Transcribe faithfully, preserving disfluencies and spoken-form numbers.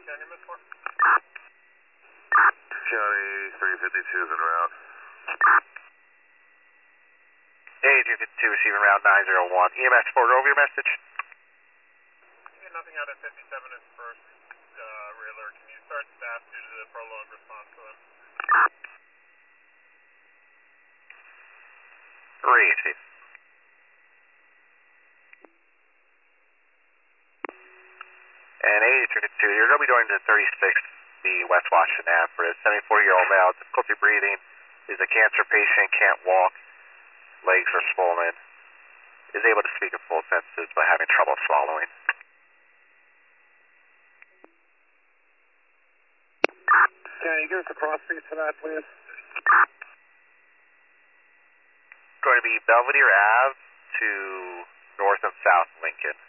County Miss four. County three fifty-two is en route. A three fifty-two receiving route nine zero one. E M S forward over your message. Yeah, nothing out of fifty-seven is first. Uh, Railer, can you start staff due to the prolonged response to them? Receive. And A three fifty-two, you're going to be going to thirty-six, the West Washington Ave for a seventy-four-year-old male, difficulty breathing, is a cancer patient, can't walk, legs are swollen, is able to speak in full sentences but having trouble swallowing. Can you give us the cross streets for that, please? Going to be Belvedere Ave to north and south Lincoln.